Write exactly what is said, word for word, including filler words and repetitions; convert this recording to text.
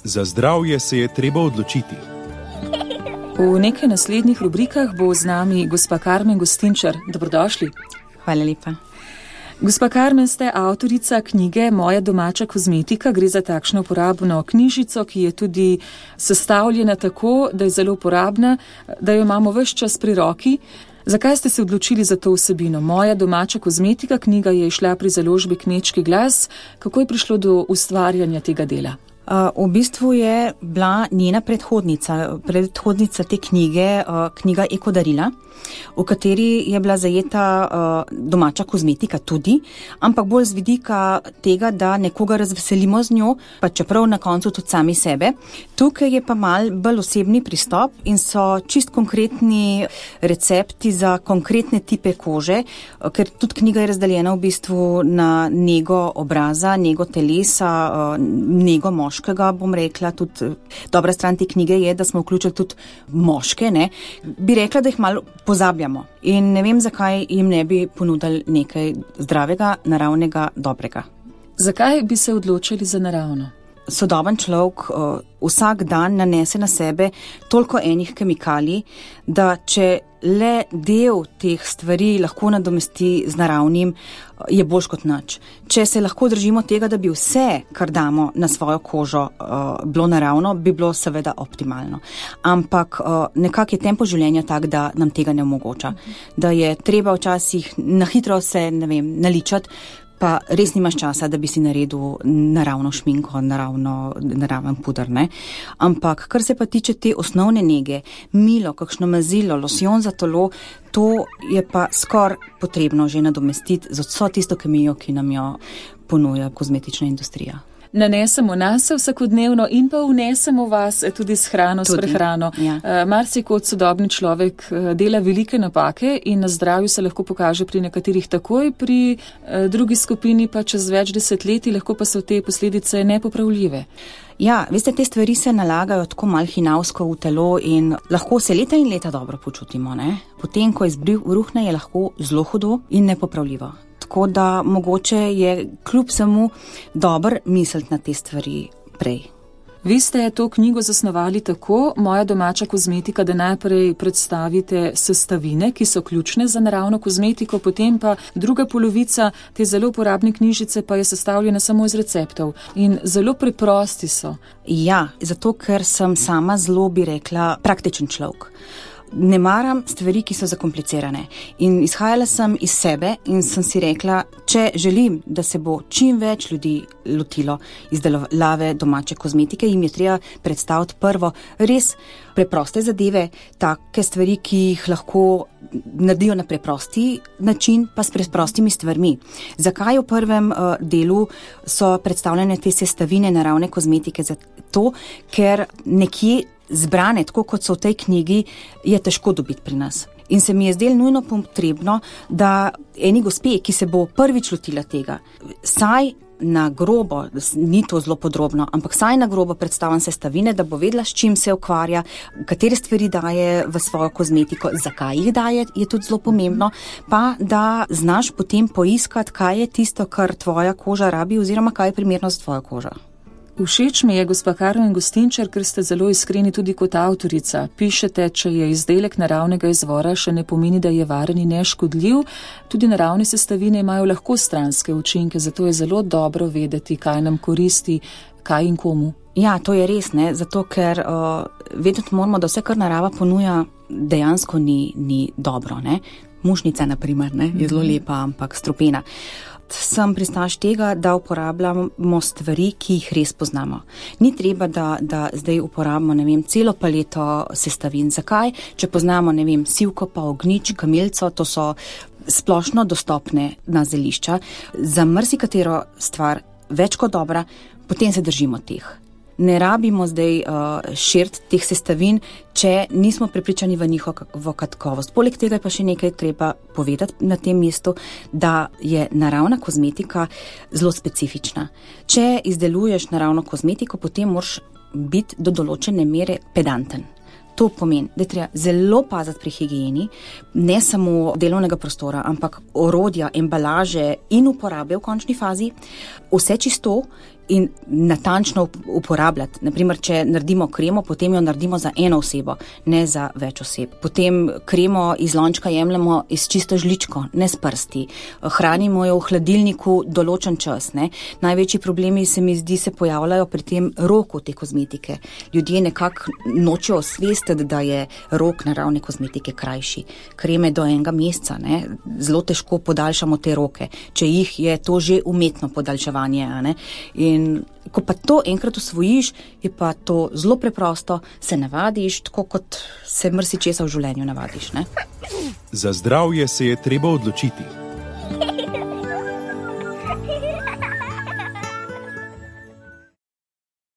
Za zdravje se je treba odločiti. V nekaj naslednjih rubrikah bo z nami gospa Karmen Gostinčar. Dobrodošli. Hvala lepa. Gospa Karmen, ste avtorica knjige Moja domača kozmetika. Gre za takšno uporabno knjižico, ki je tudi sestavljena tako, da je zelo uporabna, da jo imamo ves čas pri roki. Zakaj ste se odločili za to vsebino? Moja domača kozmetika, knjiga je išla pri založbi Kmečki glas. Kako je prišlo do ustvarjanja tega dela? Uh, v bistvu je bila njena predhodnica, predhodnica te knjige, uh, knjiga Eko darila, v kateri je bila zajeta uh, domača kozmetika tudi, ampak bolj z vidika tega, da nekoga razveselimo z njo, pa čeprav na koncu tudi sami sebe. Tukaj je pa mal bolj osebni pristop in so čist konkretni recepti za konkretne tipe kože, uh, ker tudi knjiga je razdeljena v bistvu na nego obraza, nego telesa, uh, nego moškega, bom rekla. Tudi dobra stran te knjige je, da smo vključili tudi moške, ne. Bi rekla, da jih malo pozabljamo in ne vem, zakaj jim ne bi ponudili nekaj zdravega, naravnega, dobrega. Zakaj bi se odločili za naravno? Sodoben človek uh, vsak dan nanese na sebe toliko enih kemikalij, da če le del teh stvari lahko nadomesti z naravnim, je boljš kot nič. Če se lahko držimo tega, da bi vse, kar damo na svojo kožo, uh, bilo naravno, bi bilo seveda optimalno. Ampak uh, nekak je tempo življenja tak, da nam tega ne omogoča. Da je treba včasih na hitro se, ne vem, naličati, pa res nimaš časa, da bi si naredil naravno šminko, naravno, naraven puder, ne. Ampak, kar se pa tiče te osnovne nege, milo, kakšno mazilo, losjon za telo, to je pa skoraj potrebno že nadomestiti z vso tisto kemijo, ki nam jo ponuja kozmetična industrija. Nanesemo nas vsakodnevno in pa vnesemo vas tudi s hrano, tudi, s prehrano. Ja. Uh, Marsikot sodobni človek uh, dela velike napake in na zdravju se lahko pokaže pri nekaterih takoj, pri uh, drugi skupini pa čez več desetletij, lahko pa so te posledice nepopravljive. Ja, veste, te stvari se nalagajo tako mal hinavsko v telo in lahko se leta in leta dobro počutimo, ne? Potem, ko izbriv ruhne, je lahko zelo hudo in nepopravljivo. Tako da mogoče je kljub samo dober misliti na te stvari prej. Vi ste to knjigo zasnovali tako, Moja domača kozmetika, da najprej predstavite sestavine, ki so ključne za naravno kozmetiko, potem pa druga polovica te zelo uporabne knjižice pa je sestavljena samo iz receptov in zelo preprosti so. Ja, zato ker sem sama zelo, bi rekla, praktičen človek. Ne maram stvari, ki so zakomplicirane. In izhajala sem iz sebe in sem si rekla, če želim, da se bo čim več ljudi lotilo izdelave domače kozmetike, jim je treba predstaviti prvo res preproste zadeve, take stvari, ki jih lahko naredijo na preprosti način, pa s preprostimi stvarmi. Zakaj v prvem uh, delu so predstavljene te sestavine naravne kozmetike? Zato, ker nekje zbrane, tako kot so v tej knjigi, je težko dobiti pri nas. In se mi je zdelo nujno potrebno, da eni gospe, ki se bo prvič lotila tega, saj na grobo, ni to zelo podrobno, ampak saj na grobo predstavljam sestavine, da bo vedela, s čim se ukvarja, katere stvari daje v svojo kozmetiko, zakaj jih daje, je tudi zelo pomembno, pa da znaš potem poiskati, kaj je tisto, kar tvoja koža rabi oziroma kaj je primerno za tvojo kožo. Všeč mi je, gospa Karmen Gostinčar, ker ste zelo iskreni tudi kot avtorica. Pišete, če je izdelek naravnega izvora, še ne pomeni, da je varen in neškodljiv. Tudi naravne sestavine imajo lahko stranske učinke, zato je zelo dobro vedeti, kaj nam koristi, kaj in komu. Ja, to je res, ne, zato ker uh, vedeti moramo, da vse, kar narava ponuja, dejansko ni, ni dobro, ne. Mušnica, na primer, ne, je zelo lepa, ampak strupena. Sem pristaš tega, da uporabljamo stvari, ki jih res poznamo. Ni treba, da, da zdaj uporabimo, ne vem, celo paleto sestavin. Zakaj? Če poznamo, ne vem, sivko, pa ognjič, kamilico, to so splošno dostopne na zelišča. Za marsikatero stvar več kot dobra, potem se držimo teh. Ne rabimo zdaj uh, širt teh sestavin, če nismo prepričani v njihovo kakovost. Poleg tega je pa še nekaj treba povedati na tem mestu, da je naravna kozmetika zelo specifična. Če izdeluješ naravno kozmetiko, potem moraš biti do določene mere pedanten. To pomeni, da je treba zelo paziti pri higieni, ne samo delovnega prostora, ampak orodja, embalaže in uporabe v končni fazi, vse čisto in natančno uporabljati. Naprimer, če naredimo kremo, potem jo naredimo za eno osebo, ne za več oseb. Potem kremo iz lončka jemljemo iz čisto žličko, ne s prsti. Hranimo jo v hladilniku določen čas. Ne. Največji problemi se mi zdi se pojavljajo pri tem roku te kozmetike. Ljudje nekako nočejo osvestiti, da je rok naravne kozmetike krajši. Kreme do enega meseca, ne. Zelo težko podaljšamo te roke. Če jih je to že umetno podaljševanje. Ne. In ko pa to enkrat osvojiš, je pa to zelo preprosto, se navadiš, tako kot se mrsičesa v življenju navadiš. Ne. Za zdravje se je treba odločiti.